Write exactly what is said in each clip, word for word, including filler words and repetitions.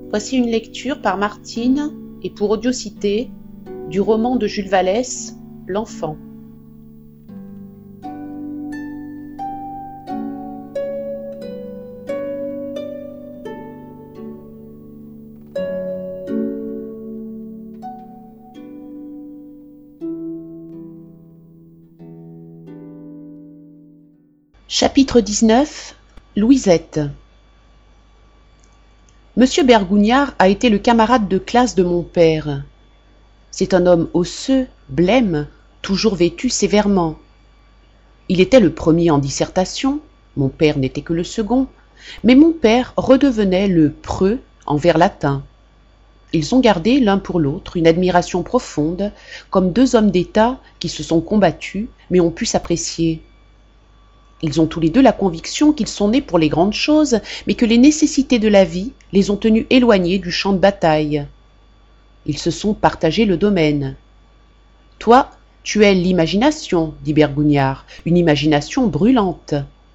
Voici une lecture par Martine et pour Audiocité du roman de Jules Vallès, L'Enfant. Chapitre dix-neuf. Louisette. Monsieur Bergougnard a été le camarade de classe de mon père. C'est un homme osseux, blême, toujours vêtu sévèrement. Il était le premier en dissertation, mon père n'était que le second, mais mon père redevenait le preux en vers latin. Ils ont gardé l'un pour l'autre une admiration profonde, comme deux hommes d'État qui se sont combattus mais ont pu s'apprécier. Ils ont tous les deux la conviction qu'ils sont nés pour les grandes choses, mais que les nécessités de la vie les ont tenus éloignés du champ de bataille. Ils se sont partagé le domaine. « Toi, tu es l'imagination, dit Bergougnard, une imagination brûlante. »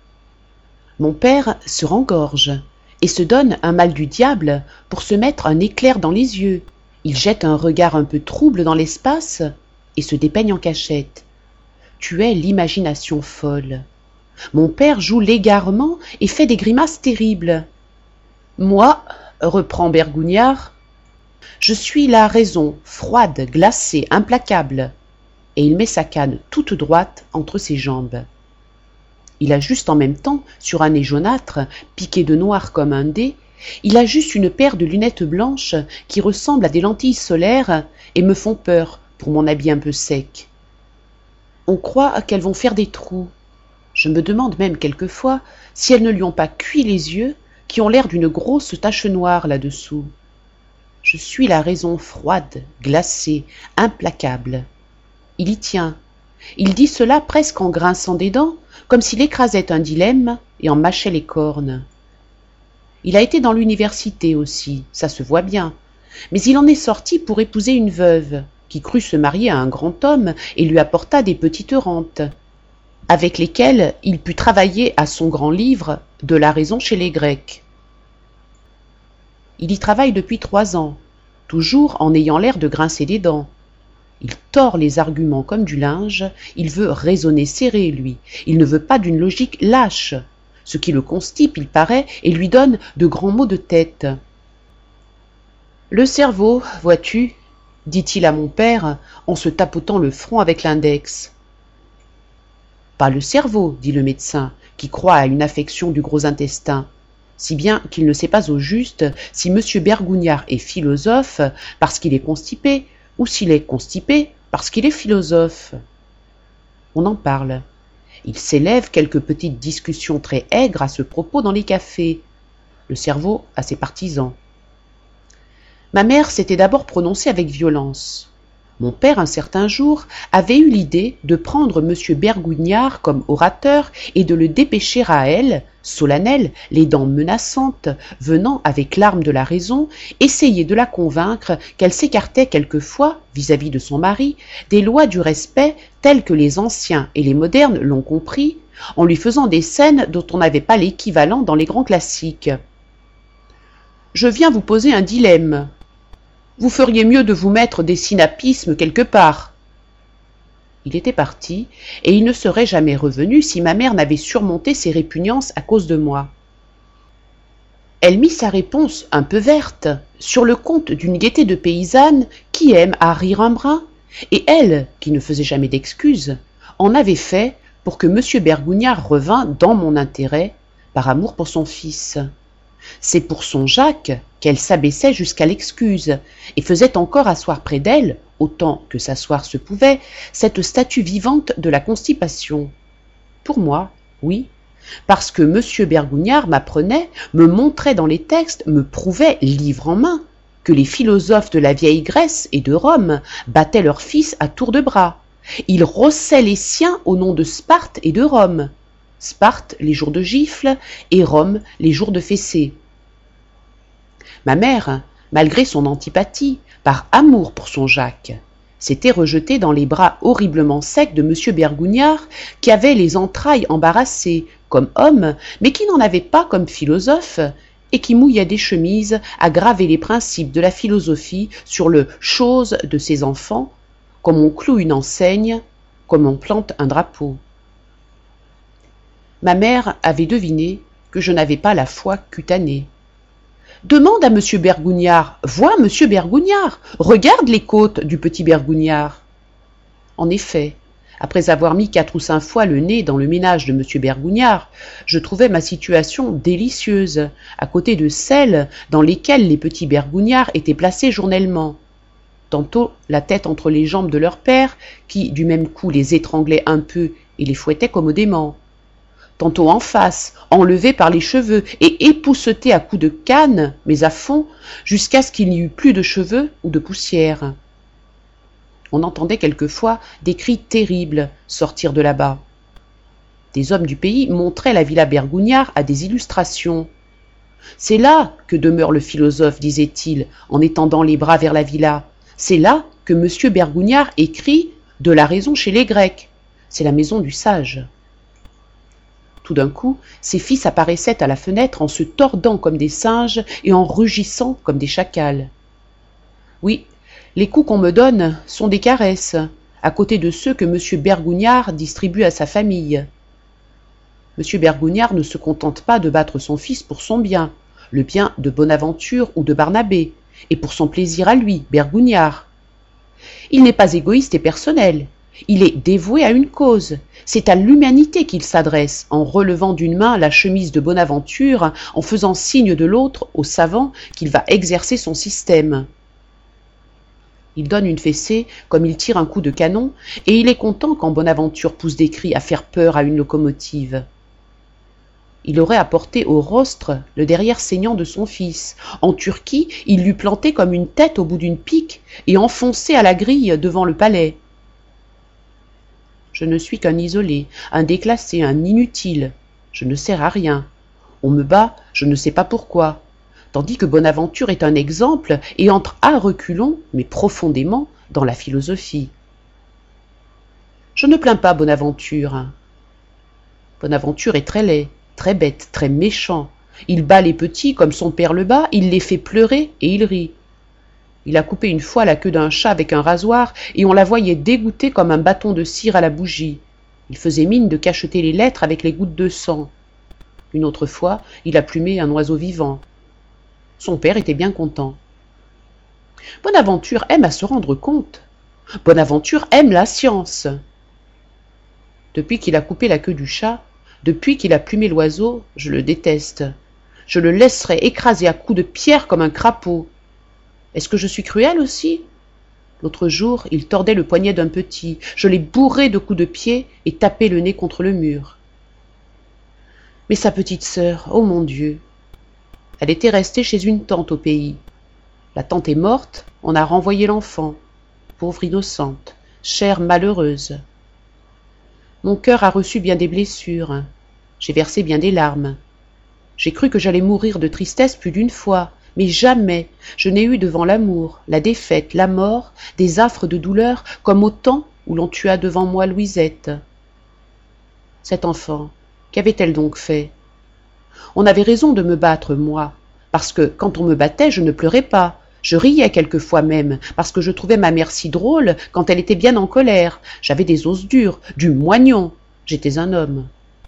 Mon père se rengorge et se donne un mal du diable pour se mettre un éclair dans les yeux. Il jette un regard un peu trouble dans l'espace et se dépeigne en cachette. « Tu es l'imagination folle. » Mon père joue l'égarement et fait des grimaces terribles. « Moi, reprend Bergougnard, je suis la raison, froide, glacée, implacable. » Et il met sa canne toute droite entre ses jambes. Il a juste en même temps, sur un nez jaunâtre, piqué de noir comme un dé, il a juste une paire de lunettes blanches qui ressemblent à des lentilles solaires et me font peur pour mon habit un peu sec. On croit qu'elles vont faire des trous. Je me demande même quelquefois si elles ne lui ont pas cuit les yeux qui ont l'air d'une grosse tache noire là-dessous. Je suis la raison froide, glacée, implacable. Il y tient. Il dit cela presque en grinçant des dents, comme s'il écrasait un dilemme et en mâchait les cornes. Il a été dans l'université aussi, ça se voit bien, mais il en est sorti pour épouser une veuve, qui crut se marier à un grand homme et lui apporta des petites rentes, avec lesquelles il put travailler à son grand livre « De la raison chez les Grecs ». Il y travaille depuis trois ans, toujours en ayant l'air de grincer des dents. Il tord les arguments comme du linge, il veut raisonner serré, lui, il ne veut pas d'une logique lâche, ce qui le constipe, il paraît, et lui donne de grands maux de tête. « Le cerveau, vois-tu, dit-il à mon père en se tapotant le front avec l'index. Pas le cerveau, dit le médecin, qui croit à une affection du gros intestin, si bien qu'il ne sait pas au juste si M. Bergougnard est philosophe parce qu'il est constipé, ou s'il est constipé parce qu'il est philosophe. On en parle. Il s'élève quelques petites discussions très aigres à ce propos dans les cafés. Le cerveau a ses partisans. Ma mère s'était d'abord prononcée avec violence. Mon père, un certain jour, avait eu l'idée de prendre M. Bergougnard comme orateur et de le dépêcher à elle, solennelle, les dents menaçantes, venant, avec l'arme de la raison, essayer de la convaincre qu'elle s'écartait quelquefois, vis-à-vis de son mari, des lois du respect telles que les anciens et les modernes l'ont compris, en lui faisant des scènes dont on n'avait pas l'équivalent dans les grands classiques. « Je viens vous poser un dilemme. Vous feriez mieux de vous mettre des synapismes quelque part. » Il était parti, et il ne serait jamais revenu si ma mère n'avait surmonté ses répugnances à cause de moi. Elle mit sa réponse un peu verte, sur le compte d'une gaieté de paysanne qui aime à rire un brin, et elle, qui ne faisait jamais d'excuses, en avait fait pour que M. Bergougnard revînt dans mon intérêt, par amour pour son fils. C'est pour son Jacques qu'elle s'abaissait jusqu'à l'excuse, et faisait encore asseoir près d'elle, autant que s'asseoir se pouvait, cette statue vivante de la constipation. Pour moi, oui, parce que M. Bergougnard m'apprenait, me montrait dans les textes, me prouvait, livre en main, que les philosophes de la vieille Grèce et de Rome battaient leurs fils à tour de bras. Ils rossaient les siens au nom de Sparte et de Rome. Sparte les jours de gifles et Rome les jours de fessées. Ma mère, malgré son antipathie, par amour pour son Jacques, s'était rejetée dans les bras horriblement secs de M. Bergougnard, qui avait les entrailles embarrassées comme homme, mais qui n'en avait pas comme philosophe, et qui mouillait des chemises à graver les principes de la philosophie sur le « chose » de ses enfants, comme on cloue une enseigne, comme on plante un drapeau. Ma mère avait deviné que je n'avais pas la foi cutanée. « Demande à monsieur Bergougnard, vois monsieur Bergougnard, regarde les côtes du petit Bergougnard. » En effet, après avoir mis quatre ou cinq fois le nez dans le ménage de monsieur Bergougnard, je trouvais ma situation délicieuse, à côté de celles dans lesquelles les petits Bergougnards étaient placés journellement. Tantôt la tête entre les jambes de leur père, qui du même coup les étranglait un peu et les fouettait commodément. Tantôt en face, enlevés par les cheveux et époussetés à coups de canne, mais à fond, jusqu'à ce qu'il n'y eût plus de cheveux ou de poussière. On entendait quelquefois des cris terribles sortir de là-bas. Des hommes du pays montraient la villa Bergougnard à des illustrations. « C'est là que demeure le philosophe, disait-il, en étendant les bras vers la villa. C'est là que monsieur Bergougnard écrit « De la raison chez les Grecs ». C'est la maison du sage. » Tout d'un coup, ses fils apparaissaient à la fenêtre en se tordant comme des singes et en rugissant comme des chacals. Oui, les coups qu'on me donne sont des caresses, à côté de ceux que monsieur Bergougnard distribue à sa famille. monsieur Bergougnard ne se contente pas de battre son fils pour son bien, le bien de Bonaventure ou de Barnabé, et pour son plaisir à lui, Bergougnard. Il n'est pas égoïste et personnel, il est dévoué à une cause, c'est à l'humanité qu'il s'adresse en relevant d'une main la chemise de Bonaventure, en faisant signe de l'autre au savant qu'il va exercer son système. Il donne une fessée comme il tire un coup de canon, et il est content quand Bonaventure pousse des cris à faire peur à une locomotive. Il aurait apporté au rostre le derrière saignant de son fils. En Turquie, il l'eût planté comme une tête au bout d'une pique et enfoncé à la grille devant le palais. Je ne suis qu'un isolé, un déclassé, un inutile. Je ne sers à rien. On me bat, je ne sais pas pourquoi. Tandis que Bonaventure est un exemple et entre à reculons, mais profondément, dans la philosophie. Je ne plains pas Bonaventure. Bonaventure est très laid, très bête, très méchant. Il bat les petits comme son père le bat, il les fait pleurer et il rit. Il a coupé une fois la queue d'un chat avec un rasoir et on la voyait dégoûter comme un bâton de cire à la bougie. Il faisait mine de cacheter les lettres avec les gouttes de sang. Une autre fois, il a plumé un oiseau vivant. Son père était bien content. Bonaventure aime à se rendre compte. Bonaventure aime la science. Depuis qu'il a coupé la queue du chat, depuis qu'il a plumé l'oiseau, je le déteste. Je le laisserai écraser à coups de pierre comme un crapaud. Est-ce que je suis cruel aussi? L'autre jour, il tordait le poignet d'un petit. Je l'ai bourré de coups de pied et tapé le nez contre le mur. Mais sa petite sœur, oh mon Dieu! Elle était restée chez une tante au pays. La tante est morte, on a renvoyé l'enfant. Pauvre innocente, chère malheureuse. Mon cœur a reçu bien des blessures. J'ai versé bien des larmes. J'ai cru que j'allais mourir de tristesse plus d'une fois, mais jamais je n'ai eu devant l'amour, la défaite, la mort, des affres de douleur comme au temps où l'on tua devant moi Louisette. Cette enfant, qu'avait-elle donc fait? On avait raison de me battre, moi, parce que quand on me battait, je ne pleurais pas. Je riais quelquefois même, parce que je trouvais ma mère si drôle quand elle était bien en colère. J'avais des os durs, du moignon. J'étais un homme.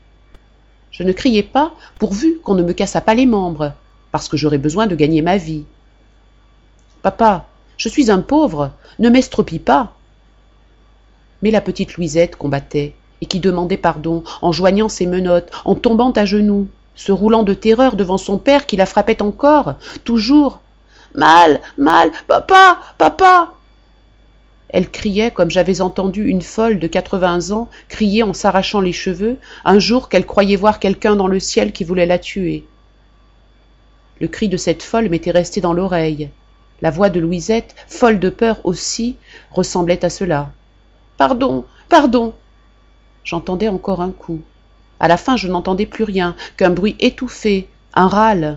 Je ne criais pas, pourvu qu'on ne me cassât pas les membres, parce que j'aurais besoin de gagner ma vie. Papa, je suis un pauvre, ne m'estropie pas. Mais la petite Louisette combattait, et qui demandait pardon, en joignant ses menottes, en tombant à genoux, se roulant de terreur devant son père qui la frappait encore, toujours. « Mal, mal, papa, papa !» Elle criait comme j'avais entendu une folle de quatre-vingts ans crier en s'arrachant les cheveux, un jour qu'elle croyait voir quelqu'un dans le ciel qui voulait la tuer. Le cri de cette folle m'était resté dans l'oreille. La voix de Louisette, folle de peur aussi, ressemblait à cela. « Pardon, pardon !» J'entendais encore un coup. À la fin, je n'entendais plus rien, qu'un bruit étouffé, un râle.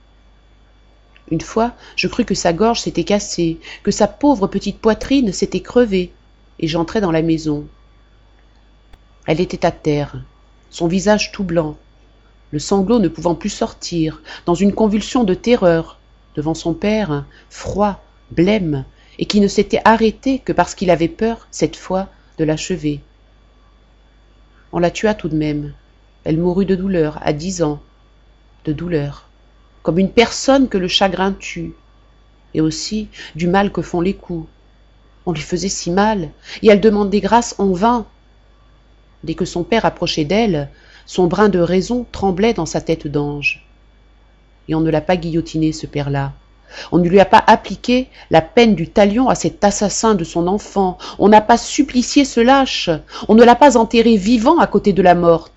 Une fois, je crus que sa gorge s'était cassée, que sa pauvre petite poitrine s'était crevée, et j'entrai dans la maison. Elle était à terre, son visage tout blanc. le sanglot ne pouvant plus sortir, dans une convulsion de terreur, devant son père, froid, blême, et qui ne s'était arrêté que parce qu'il avait peur, cette fois, de l'achever. On la tua tout de même. Elle mourut de douleur, à dix ans. De douleur. Comme une personne que le chagrin tue. Et aussi du mal que font les coups. On lui faisait si mal, et elle demandait grâce en vain. Dès que son père approchait d'elle, son brin de raison tremblait dans sa tête d'ange. Et on ne l'a pas guillotiné, ce père-là. On ne lui a pas appliqué la peine du talion à cet assassin de son enfant. On n'a pas supplicié ce lâche. On ne l'a pas enterré vivant à côté de la morte.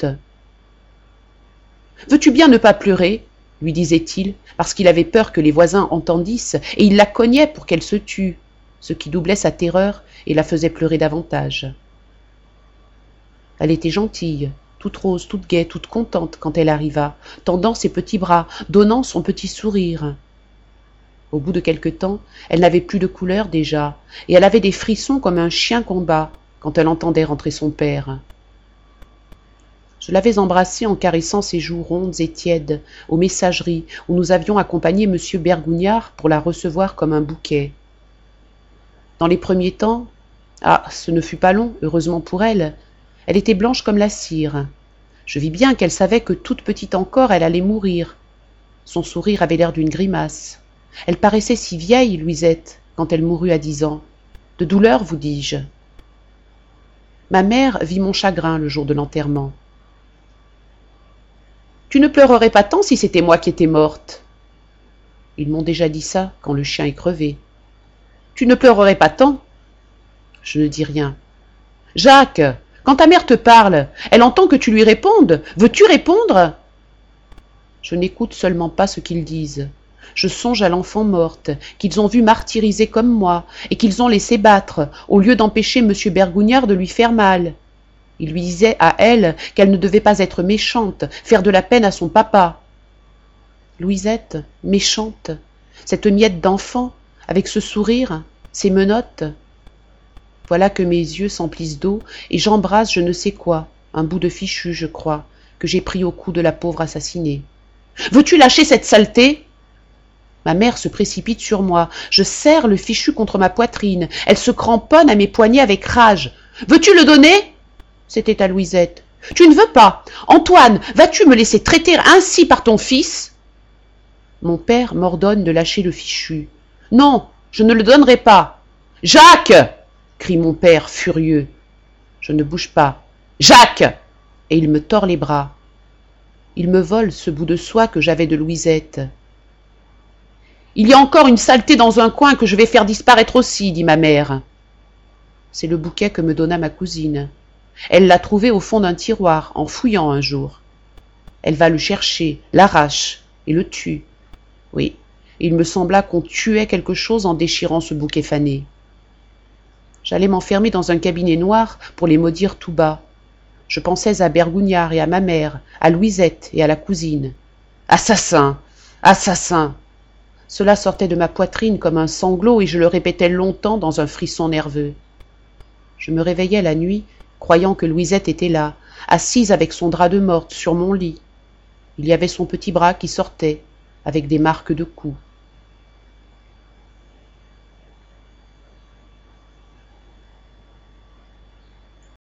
« Veux-tu bien ne pas pleurer ?» lui disait-il, parce qu'il avait peur que les voisins entendissent, et il la cognait pour qu'elle se tue, ce qui doublait sa terreur et la faisait pleurer davantage. Elle était gentille, toute rose, toute gaie, toute contente quand elle arriva, tendant ses petits bras, donnant son petit sourire. Au bout de quelque temps, elle n'avait plus de couleur déjà, et elle avait des frissons comme un chien qu'on bat quand elle entendait rentrer son père. Je l'avais embrassée en caressant ses joues rondes et tièdes, aux messageries où nous avions accompagné monsieur Bergougnard pour la recevoir comme un bouquet. Dans les premiers temps, ah, ce ne fut pas long, heureusement pour elle, elle était blanche comme la cire. Je vis bien qu'elle savait que toute petite encore, elle allait mourir. Son sourire avait l'air d'une grimace. Elle paraissait si vieille, Louisette, quand elle mourut à dix ans. De douleur, vous dis-je. Ma mère vit mon chagrin le jour de l'enterrement. « Tu ne pleurerais pas tant si c'était moi qui étais morte. » Ils m'ont déjà dit ça quand le chien est crevé. « Tu ne pleurerais pas tant. » Je ne dis rien. « Jacques, quand ta mère te parle, elle entend que tu lui répondes. Veux-tu répondre ?» Je n'écoute seulement pas ce qu'ils disent. Je songe à l'enfant morte, qu'ils ont vu martyriser comme moi, et qu'ils ont laissé battre, au lieu d'empêcher monsieur Bergougnard de lui faire mal. Il lui disait à elle qu'elle ne devait pas être méchante, faire de la peine à son papa. Louisette, méchante, cette miette d'enfant, avec ce sourire, ces menottes. Voilà que mes yeux s'emplissent d'eau, et j'embrasse je ne sais quoi, un bout de fichu, je crois, que j'ai pris au cou de la pauvre assassinée. « Veux-tu lâcher cette saleté ?» Ma mère se précipite sur moi. Je serre le fichu contre ma poitrine. Elle se cramponne à mes poignets avec rage. « Veux-tu le donner ?» C'était à Louisette. « Tu ne veux pas. Antoine, vas-tu me laisser traiter ainsi par ton fils ?» Mon père m'ordonne de lâcher le fichu. « Non, je ne le donnerai pas. »« Jacques !» crie mon père furieux. Je ne bouge pas. « Jacques !» Et il me tord les bras. Il me vole ce bout de soie que j'avais de Louisette. « Il y a encore une saleté dans un coin que je vais faire disparaître aussi, dit ma mère. C'est le bouquet que me donna ma cousine. Elle l'a trouvé au fond d'un tiroir, en fouillant un jour. Elle va le chercher, l'arrache et le tue. Oui, il me sembla qu'on tuait quelque chose en déchirant ce bouquet fané. J'allais m'enfermer dans un cabinet noir pour les maudire tout bas. Je pensais à Bergougnard et à ma mère, à Louisette et à la cousine. Assassin! Assassin! Cela sortait de ma poitrine comme un sanglot et je le répétais longtemps dans un frisson nerveux. Je me réveillais la nuit, croyant que Louisette était là, assise avec son drap de morte sur mon lit. Il y avait son petit bras qui sortait, avec des marques de coups.